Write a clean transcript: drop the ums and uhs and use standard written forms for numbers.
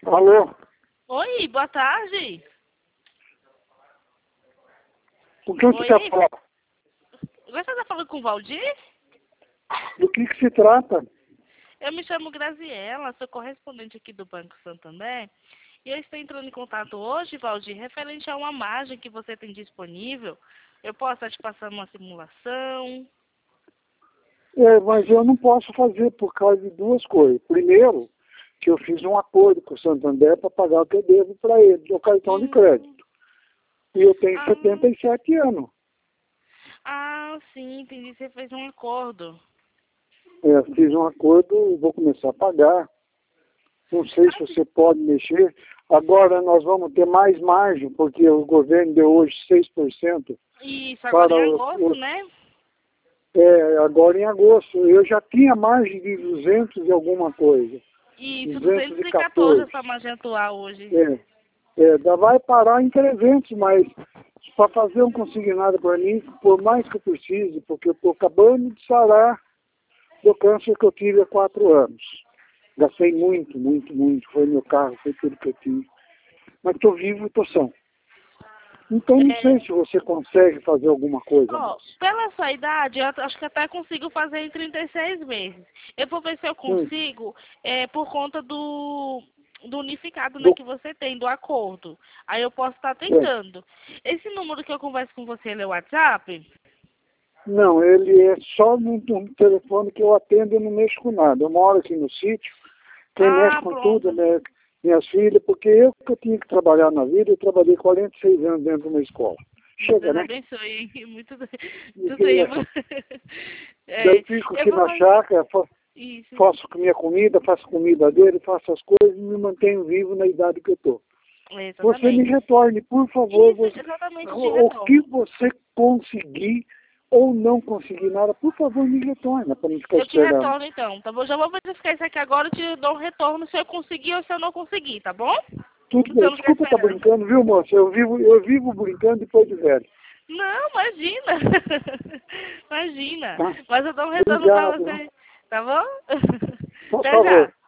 Alô? Oi, boa tarde. Com quem você Oi, quer falar? você está falando com o Valdir? Do que se trata? Eu me chamo Graziela, sou correspondente aqui do Banco Santander. E eu estou entrando em contato hoje, Valdir, referente a uma margem que você tem disponível. Eu posso estar te passando uma simulação? Mas eu não posso fazer por causa de duas coisas. Primeiro, que eu fiz um acordo com o Santander para pagar o que eu devo para ele, do cartão de crédito. E eu tenho 77 anos. Sim, entendi. Você fez um acordo. Fiz um acordo, vou começar a pagar. Não sei se você pode mexer. Agora nós vamos ter mais margem, porque o governo deu hoje 6%. Isso, agora em agosto, né? Agora em agosto. Eu já tinha margem de 200 e alguma coisa. Isso, 214 essa margem atual hoje. Vai parar em 300, mas para fazer um consignado para mim, por mais que eu precise, porque eu estou acabando de sarar do câncer que eu tive há 4 anos. Gastei muito, muito, muito. Foi meu carro, foi tudo que eu tive. Mas estou vivo e estou são. Então não sei se você consegue fazer alguma coisa. Pela sua idade, eu acho que até consigo fazer em 36 meses. Eu vou ver se eu consigo, por conta do unificado, né, que você tem, do acordo. Aí eu posso estar tentando. Esse número que eu converso com você, ele é o WhatsApp? Não, ele é só no telefone que eu atendo e não mexo com nada. Eu moro aqui no sítio, quem mexe com tudo, né, minhas filhas, porque eu tinha que trabalhar na vida, eu trabalhei 46 anos dentro de uma escola. Chega, né? Deus abençoe, hein? Muito bem. Eu fico aqui na chácara, faço minha comida, faço comida dele, faço as coisas e me mantenho vivo na idade que eu estou. Você me retorne, por favor. O que você conseguir ou não conseguir nada, por favor, me retorna para não ficar esperando. Eu te retorno então, tá bom? Já vou verificar isso aqui agora, eu te dou um retorno se eu conseguir ou se eu não conseguir, tá bom? Tudo bem, desculpa estar brincando, viu, moça? Eu vivo brincando depois de velho. Não, imagina. Imagina. Tá? Mas eu dou um retorno pra você, tá bom? Por favor.